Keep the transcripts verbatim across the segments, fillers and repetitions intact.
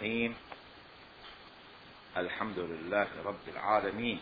الرحيم. الحمد لله رب العالمين.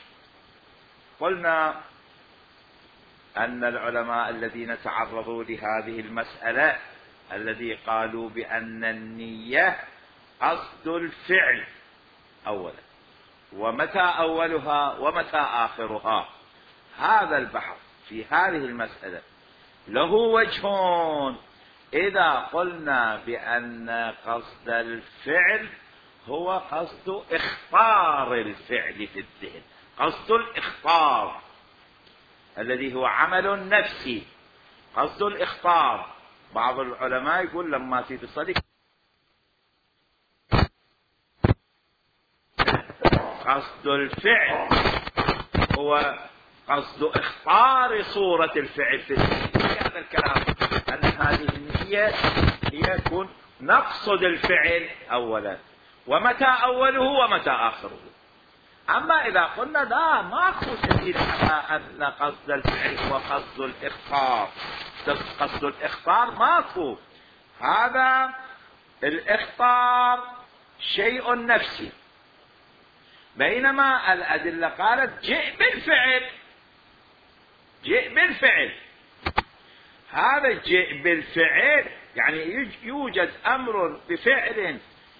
قلنا أن العلماء الذين تعرضوا لهذه المسألة الذي قالوا بأن النية قصد الفعل أولا، ومتى أولها ومتى آخرها. هذا البحث في هذه المسألة له وجهون. إذا قلنا بأن قصد الفعل هو قصد إخطار الفعل في الذهن، قصد الإخطار الذي هو عمل نفسي، قصد الإخطار. بعض العلماء يقول لما تيجي تصلي قصد الفعل هو قصد إخطار صورة الفعل في الذهن. هذا الكلام أن هذه النية هي تكون نقصد الفعل أولا، ومتى أوله ومتى آخره. أما إذا قلنا لا، ماكو دليل على أن قصد الفعل هو قصد الإخطار، قصد الإخطار ماكو. هذا الإخطار شيء نفسي، بينما الأدلة قالت جئ بالفعل، جئ بالفعل. هذا جئ بالفعل يعني يوجد أمر بفعل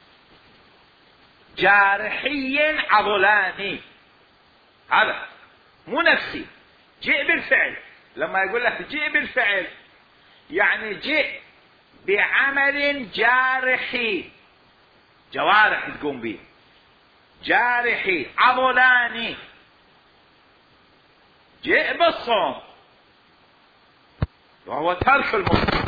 جارحي عضلاني، هذا مو نفسي. جئ بالفعل لما يقول لك جئ بالفعل يعني جئ بعمل جارحي، جوارح تقوم به، جارحي عضلاني. جئ بالصوم وهو ترك المفطر.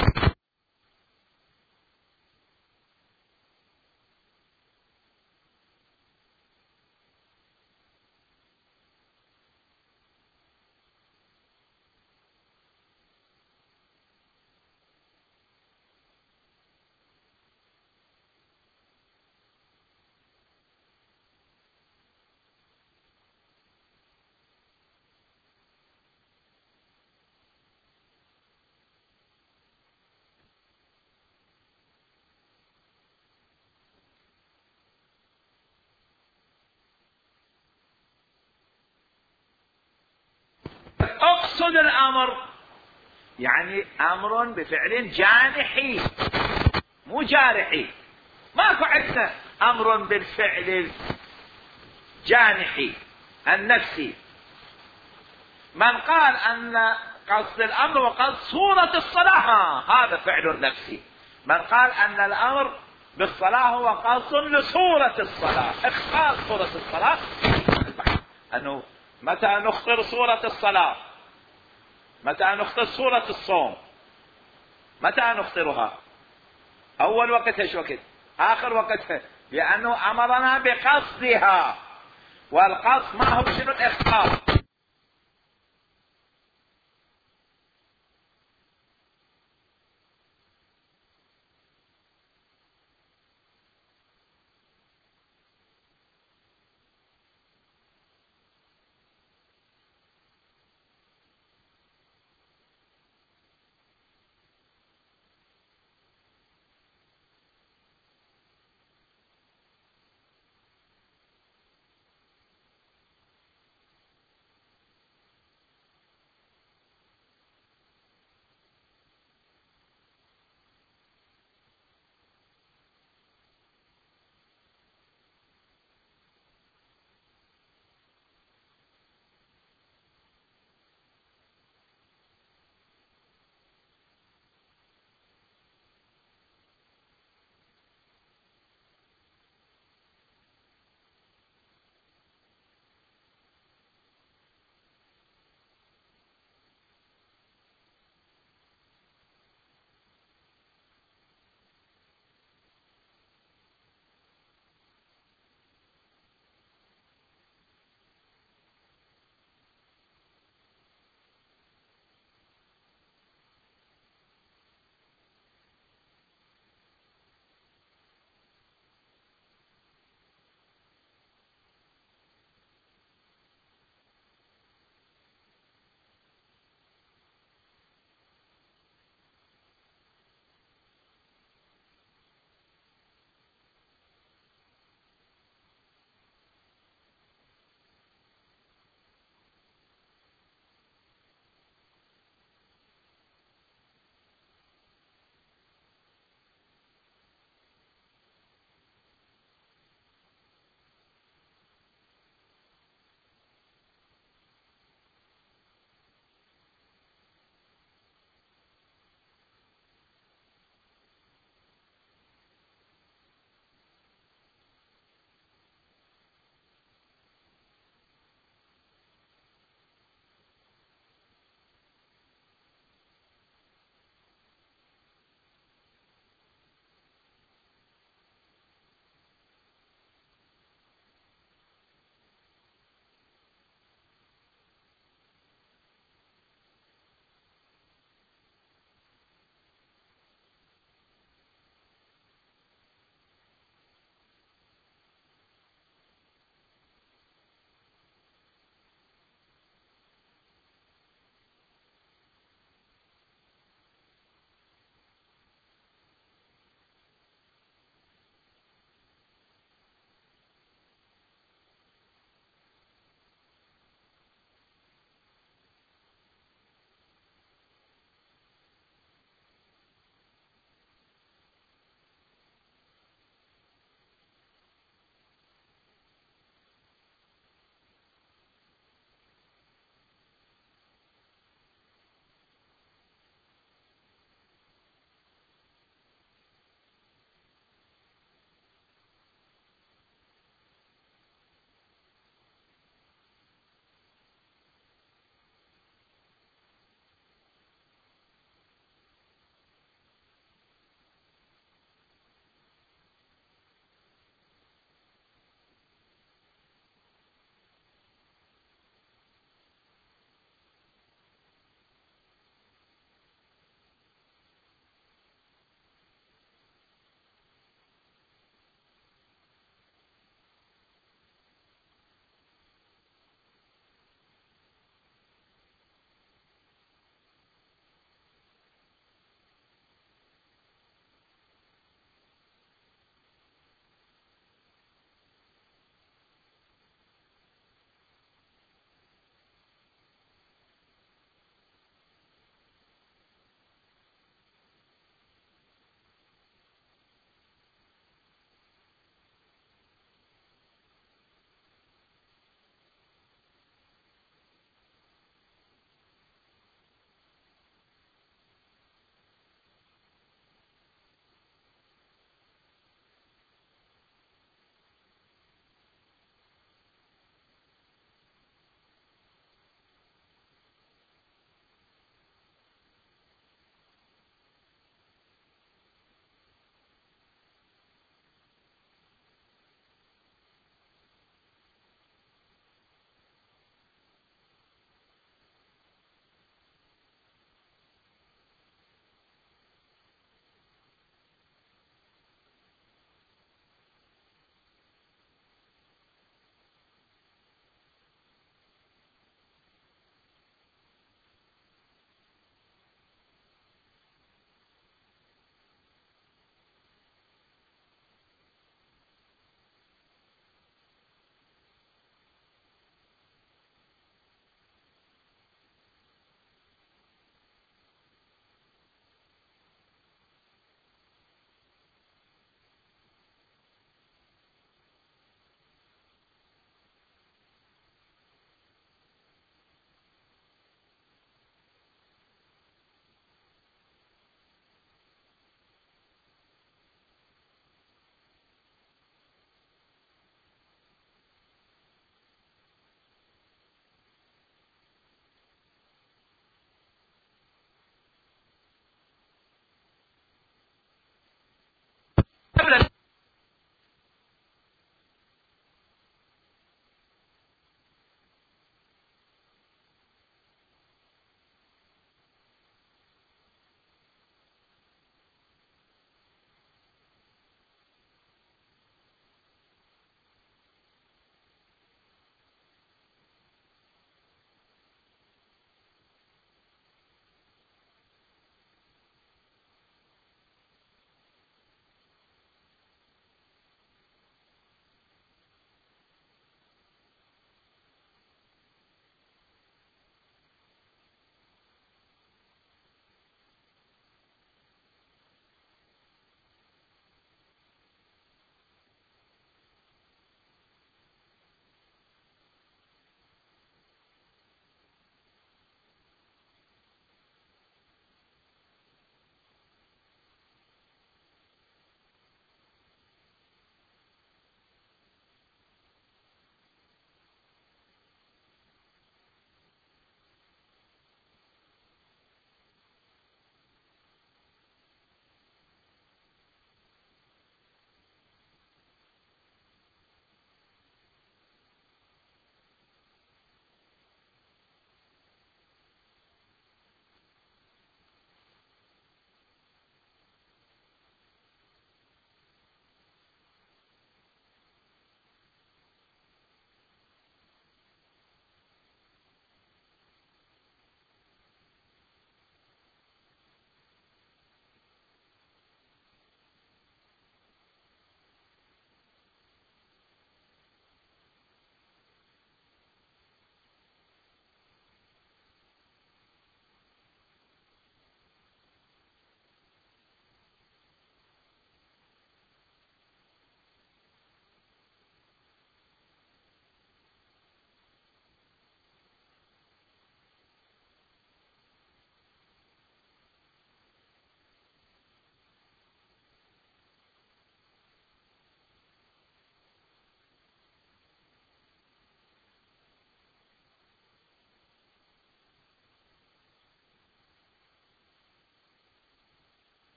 اقصد الامر يعني امر بفعل جانحي مو جارحي. ماكو عندنا امر بالفعل الجانحي النفسي. من قال ان قصد الامر وقصد صورة الصلاة هذا فعل نفسي. من قال ان الامر بالصلاة هو قصد لصورة الصلاة، اخفاء صورة الصلاة. انه متى نخطر صورة الصلاة، متى نخطر صورة الصوم، متى نخطرها؟ أول وقت ايش وقت؟ آخر وقتها، لأنه أمرنا بقصدها، والقصد ما هو شنو؟ الإخطار.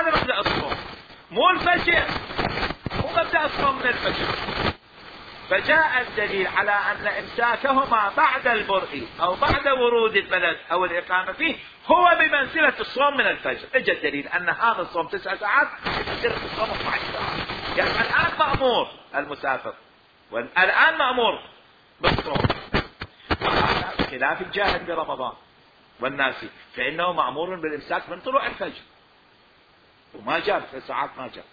هذا مبدأ الصوم، مو الفجر، مو مبدأ الصوم من الفجر. فجاء الدليل على أن إمساكهما بعد البرء أو بعد ورود البلد أو الإقامة فيه هو بمنزلة الصوم من الفجر. اجى الدليل أن هذا الصوم تسع ساعات بمنزلة الصوم اثنتي عشرة ساعة. يعني الآن مأمور المسافر والآن مأمور بالصوم، خلاف الجاهل برمضان والناسي فإنه مأمور بالإمساك من طلوع الفجر، وما جاب في ساعات، ما جاب،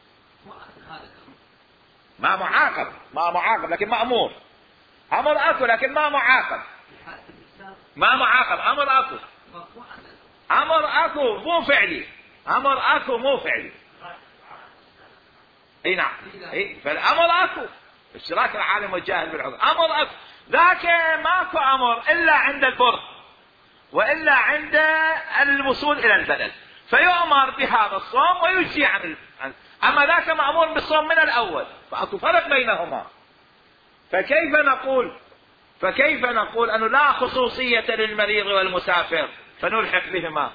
ما معاقب، ما معاقب لكن مأمور. أمر أكو لكن ما معاقب، ما معاقب، أمر أكو، أمر أكو مو فعلي، أمر أكو مو فعلي. اي نعم، اي فالأمر أكو، اشتراك العالم والجاهل بالعذر، أمر أكو، ذاك ماكو أمر إلا عند البر وإلا عند الوصول إلى البلد، فيؤمر بهذا الصوم ويجزي عن، أما ذاك مأمور بالصوم من الأول، فأكو فرق بينهما. فكيف نقول فكيف نقول أنه لا خصوصية للمريض والمسافر فنلحق بهما؟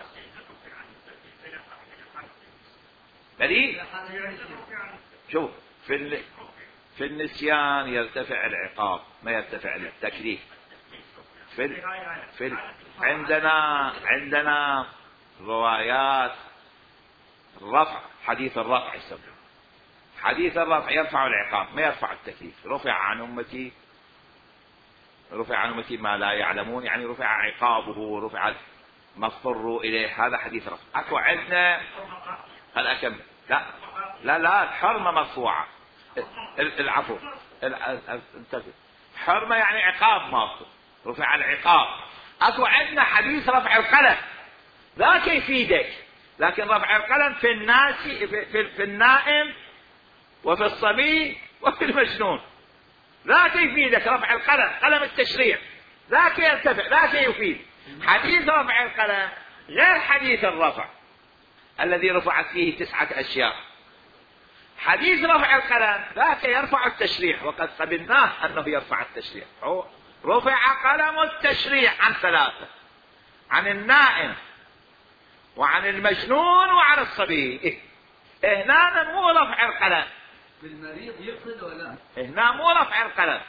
بلي شوف، في في النسيان يرتفع العقاب ما يرتفع التكليف. في, ال... في ال... عندنا عندنا روايات الرفع، حديث الرفع يسمى حديث الرفع يرفع العقاب ما يرفع التكليف. رفع عن أمتي رفع عن أمتي ما لا يعلمون، يعني رفع عقابه، رفع ما اضطروا إليه، هذا حديث رفع. أكو عندنا هل أكمل؟ لا لا لا الحرمة مرفوعة، العفو انتبه، حرمة يعني عقاب ماكو، رفع العقاب. أكو عندنا حديث رفع القلم، ذاك يفيدك، لكن رفع القلم في الناس، في, في, في النائم وفي الصبي وفي المجنون، ذاك يفيدك رفع القلم، قلم التشريع، ذاك يرتفع، ذاك يفيد. حديث رفع القلم غير حديث الرفع الذي رفعت فيه تسعة أشياء. حديث رفع القلم ذاك يرفع التشريع، وقد قبلناه أنه يرفع التشريع. رفع قلم التشريع عن ثلاثة، عن النائم وعن المجنون وعن الصبي. هنا مو رفع القلم بالمريض يقصد ولا هنا مو رفع القلم،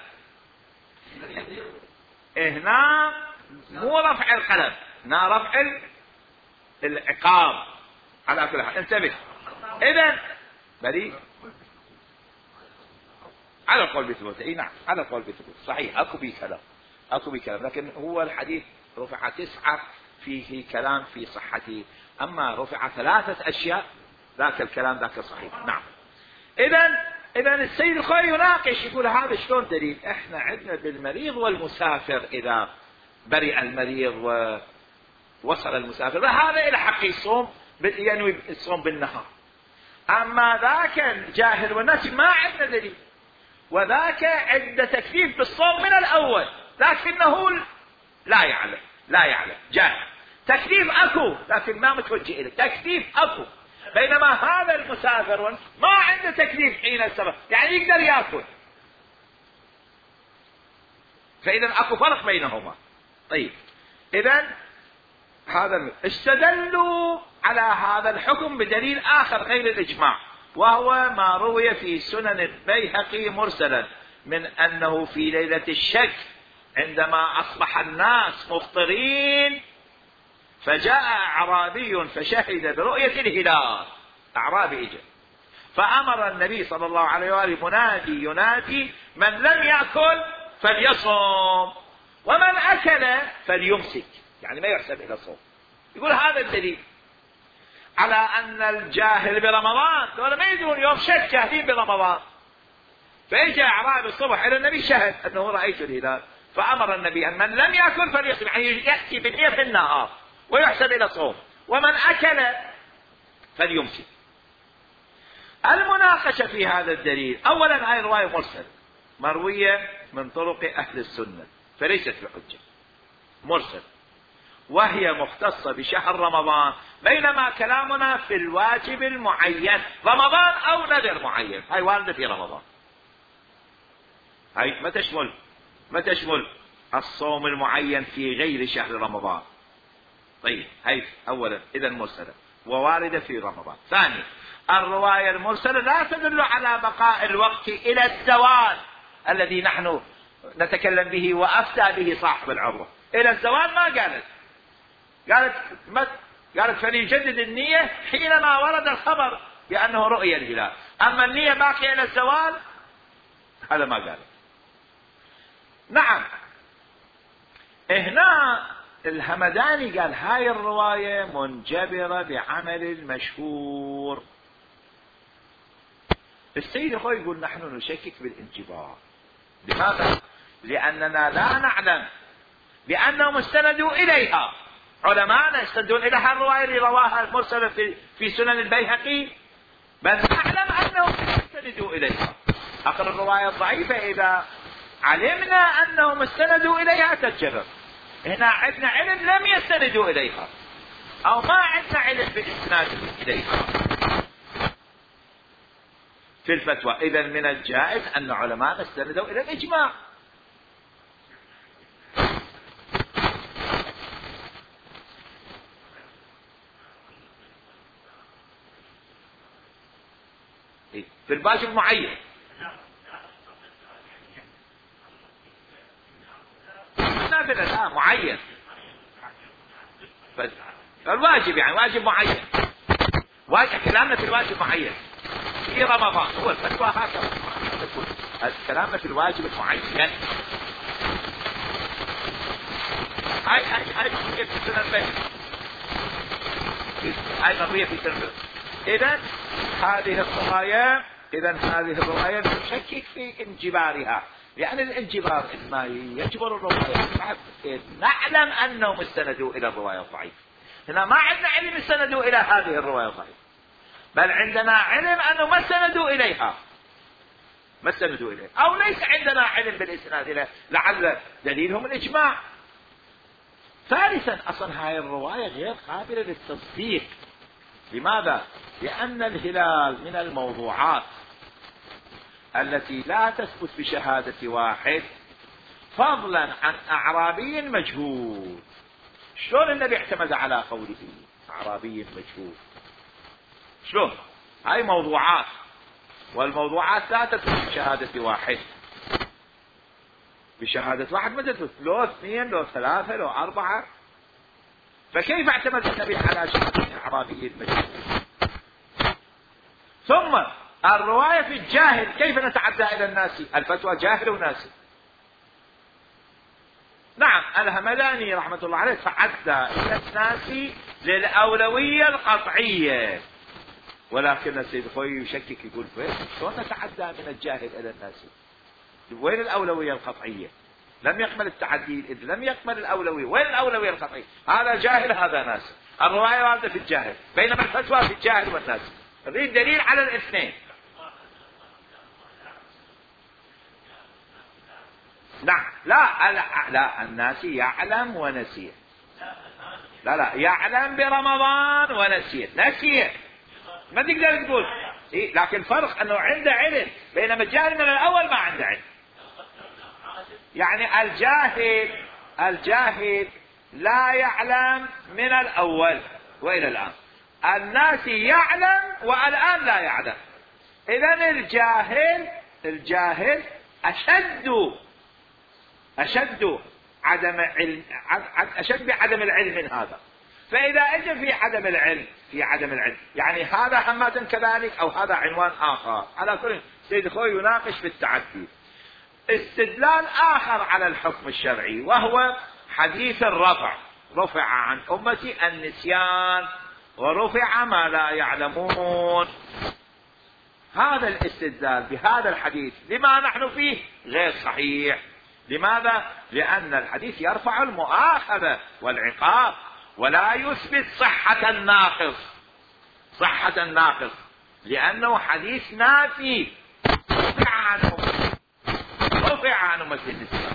هنا مو رفع القلم، هنا رفع العقاب على كل حال. انتبه، اذا بريء على القول بثبوت. اي نعم على القول بثبوت، صحيح اكو بي كلام، اكو بي كلام، لكن هو الحديث رفع تسعة فيه كلام في صحته، اما رفع ثلاثة اشياء ذاك الكلام ذاك صحيح. نعم. اذا اذا السيد الخوي يناقش يقول هذا شلون دليل؟ احنا عندنا بالمريض والمسافر، اذا برئ المريض ووصل المسافر هذا الى حق يصوم، ينوي الصوم بالنهار. اما ذاك الجاهل والناس ما عندنا دليل، وذاك عند تكليف بالصوم من الاول، لكنه لا يعلم لا يعلم جاهل. تكليف اكو لكن ما متوجه اليه، تكليف اكو، بينما هذا المسافر ما عنده تكليف حين السفر، يعني يقدر ياكل. فاذا اكو فرق بينهما. طيب اذا هذا استدلوا على هذا الحكم بدليل آخر غير الإجماع، وهو ما روي في سنن البيهقي مرسلا من أنه في ليلة الشك عندما أصبح الناس مفطرين فجاء أعرابي فشهد برؤية الهلال، أعرابي إجا فأمر النبي صلى الله عليه وآله منادي ينادي من لم يأكل فليصوم ومن أكل فليمسك، يعني ما يحسب إلى الصوم. يقول هذا الدليل على أن الجاهل برمضان دول ما يدرون يوم شك جاهلين برمضان. فإجا أعرابي الصبح إلى النبي شهد أنه رأيت الهلال، فأمر النبي أن من لم يأكل فليصوم، يعني يأتي بالنية في النهار ويحسب إلى الصوم، ومن أكل فليمسك. المناقشة في هذا الدليل، أولا هذه رواية مرسل مروية من طرق أهل السنة فليست بحجة، مرسل، وهي مختصة بشهر رمضان، بينما كلامنا في الواجب المعين رمضان أو نذر معين، هاي واردة في رمضان، هاي ما تشمل ما تشمل الصوم المعين في غير شهر رمضان. طيب هاي أولا إذا مرسلة. وواردة في رمضان. ثاني، الرواية المرسلة لا تدل على بقاء الوقت إلى الزوال الذي نحن نتكلم به وأفتى به صاحب العروة. إلى الزوال ما قالت، قالت قالت فليجدد النية حينما ورد الخبر بأنه رؤية الهلال. أما النية باقية إلى الزوال هذا ما قالت. نعم، هنا الهمداني قال هاي الرواية منجبرة بعمل المشهور. السيد الخوي يقول نحن نشكك بالانجبار. لماذا؟ لأننا لا نعلم بأنهم استندوا إليها. علماءنا يستندون إليها الرواية اللي رواها المرسلة في, في سنن البيهقي، بل نعلم أنهم استندوا إليها. آخر الرواية الضعيفة إذا علمنا أنهم استندوا إليها تتجبر. هنا عندنا علم لم يستندوا إليها، أو ما عندنا علم بالإسناد إليها في الفتوى. إذن من الجائز أن علماء استندوا إلى الإجماع. في الواجب المعين نافلة لا معين، فالواجب يعني واجب معين. واجب كلامنا في الواجب معين في رمضان، هو الفتوى هكذا. كلامنا في الواجب المعين. هاي هاي هاي في سنة البيت، هاي قضية في سنة البيت. إذن هذه الرواية إذن هذه الرواية نشكك في انجبارها، لأن الانجبار ما يجبر الرواية. نعلم أنهم استندوا إلى الرواية الضعيفة. هنا ما عندنا علم استندوا إلى هذه الرواية الضعيفة، بل عندنا علم أنه ما استندوا إليها، ما استندوا إليها، أو ليس عندنا علم بالإسناد إليها، لعل دليلهم الإجماع. ثالثا، أصلا هذه الرواية غير قابلة للتصديق. لماذا؟ لأن الهلال من الموضوعات التي لا تثبت بشهادة واحد، فضلا عن أعرابي مجهول. شلون النبي اعتمد على قوله أعرابي مجهول؟ شلون؟ هاي موضوعات، والموضوعات لا تثبت بشهادة واحد. بشهادة واحد ما تثبت، لو اثنين لو ثلاثة لو أربعة، فكيف اعتمد النبي على شهادة أعرابي مجهول؟ ثم الرواية في الجاهل، كيف نتعدى إلى الناس؟ الفتوى جاهل وناسي. نعم، الهمداني رحمة الله عليه تعدى إلى الناس للأولوية القطعية، ولكن السيد خوي يشكك يقول شلون نتعدى من الجاهل إلى الناس؟ وين الأولوية القطعية؟ لم يكمل التعدي، إذ لم يكمل الأولوية. وين الأولوية القطعية؟ هذا جاهل هذا ناس. الرواية واردة في الجاهل، بينما الفتوى في الجاهل والناس. نريد دليل على الاثنين. نعم، لا لا, لا الناس يعلم ونسيه. لا لا يعلم برمضان ونسيه، نسيه ما تقدر تقول إيه، لكن فرق أنه عنده علم، بينما الجاهل من الأول ما عنده علم. يعني الجاهل الجاهل لا يعلم من الأول وإلى الآن. الناس يعلم والآن لا يعلم. إذن الجاهل الجاهل أشد أشد عدم علم، أشد بعدم العلم من هذا. فإذا أجى في عدم العلم في عدم العلم يعني هذا حمادا كذلك أو هذا عنوان آخر. على كل سيد خوي يناقش في التعدي. استدلال آخر على الحكم الشرعي وهو حديث الرفع، رفع عن أمتي النسيان ورفع ما لا يعلمون. هذا الاستدلال بهذا الحديث لما نحن فيه غير صحيح. لماذا؟ لأن الحديث يرفع المؤاخذة والعقاب ولا يثبت صحة الناقص، صحة الناقص، لأنه حديث نافي. رفع عن أمتي رفع عن أمتي النسيان.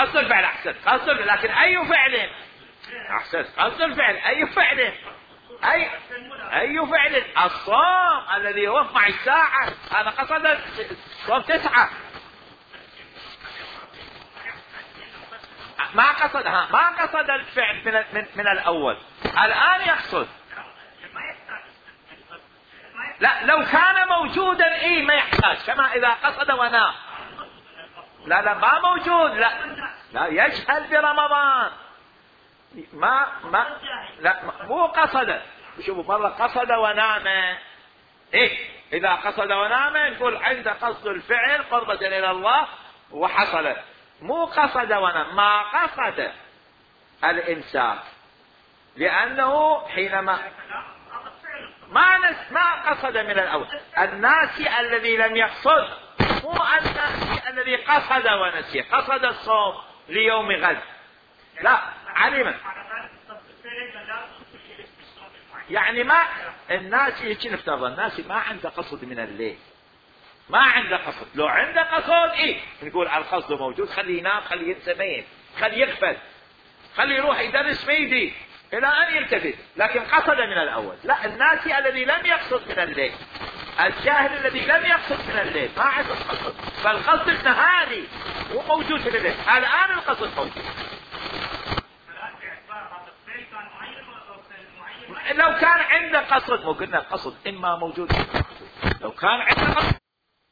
قصد الفعل أحسن قصد الفعل، لكن أي فعل أحسن قصد الفعل أي فعل أي أي فعل. الصوم الذي هو مع الساعة هذا قصد صوم تسعة، ما قصدها ما قصد الفعل من, من, من الأول، الآن يقصد. لا لو كان موجودا إيه ما يحتاج، كما إذا قصد ونام. لا لا ما موجود، لا لا يجهل برمضان، ما ما لا مو قصد. شوفوا مرة قصد ونام، إيه إذا قصد ونام نقول عند قصد الفعل قربة إلى الله وحصل، مو قصد ونام. ما قصد الإمساك لأنه حينما ما نس ما قصد من الأول. الناسي الذي لم يقصد مو الناسي الذي قصد ونسي، قصد الصوم ليوم غد لا علما، يعني ما الناس يجي نفترض الناس ما عنده قصد من الليل، ما عنده قصد. لو عنده قصد ايه نقول القصد موجود، خليه ينام، خليه ينسى ميت، خليه يغفل، خليه يروح يدرس ميدي الى ان يلتفت، لكن قصد من الاول. لا الناس الذي لم يقصد من الليل، الجاهل الذي لم يقصد من الليل ما عنده قصد، فالقصد النهاري مو موجود في الليل، الان القصد موجود. لو كان عنده قصد، مو قلنا القصد اما موجود، لو كان عنده قصد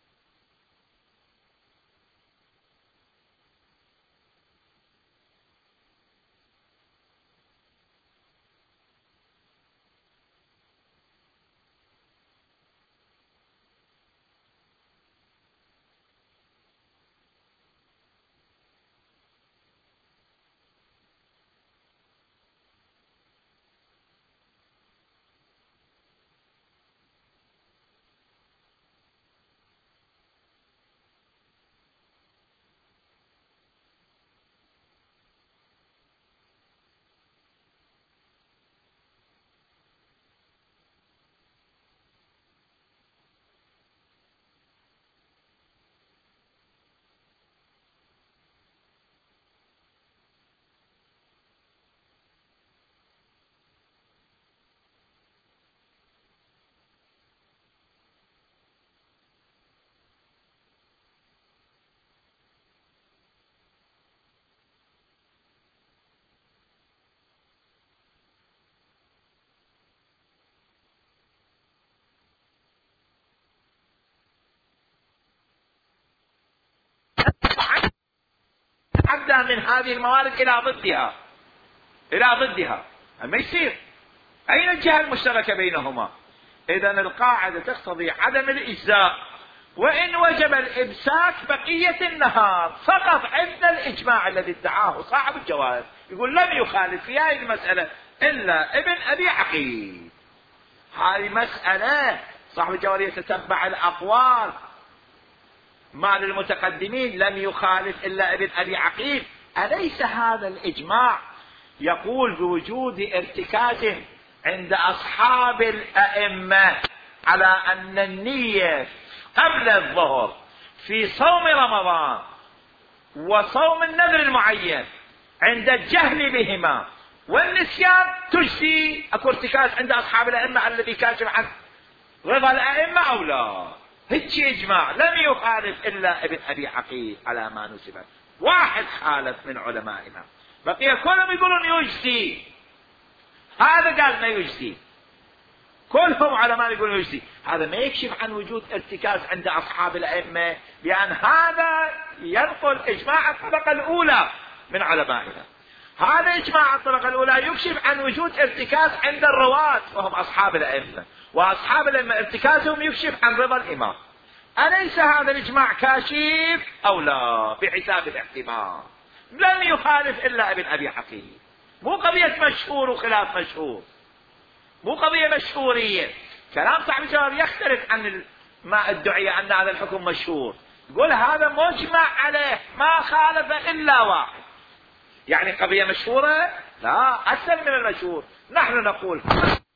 من هذه الموارد إلى ضدها إلى ضدها ما يصير. أين الجهة المشتركة بينهما؟ إذن القاعدة تقتضي عدم الإجزاء، وإن وجب الإمساك بقية النهار فقط عند الإجماع الذي ادعاه صاحب الجواهر، يقول لم يخالف في هذه المسألة إلا ابن أبي عقيل. هذه مسألة صاحب الجواهر يتتبع الأقوال، ما للمتقدمين لم يخالف إلا ابن أبي عقيل. أليس هذا الإجماع يقول بوجود ارتكاز عند أصحاب الأئمة على أن النية قبل الظهر في صوم رمضان وصوم النذر المعين عند الجهل بهما والنسيان تجزي؟ أكو ارتكاز عند أصحاب الأئمة الذي كاشف عن رضا الأئمة أو لا؟ هيك إجماع لم يخالف إلا ابن أبي عقيل على ما نسب. واحد خالف من علمائنا، بقي كلهم يقولون يجزي، هذا قال ما يجزي، كلهم علماء يقولون يجزي. هذا ما يكشف عن وجود ارتكاز عند أصحاب الأئمة، لأن هذا ينقل إجماع الطبقة الأولى من علمائنا. هذا إجماع الطبقة الأولى يكشف عن وجود ارتكاز عند الرواة وهم أصحاب الأئمة، وأصحاب الأئمة ارتكازهم يكشف عن رضا الإمام. أليس هذا الإجماع كاشف أو لا؟ بحساب الاحتمال لم يخالف إلا ابن أبي عقيل. مو قضية مشهور وخلاف مشهور، مو قضية مشهورية. كلام صاحب الجواب يختلف عن ما ادعي أن هذا الحكم مشهور، يقول هذا مجمع عليه ما خالف إلا واحد. يعني قضية مشهورة؟ لا، أسهل من المشهور. نحن نقول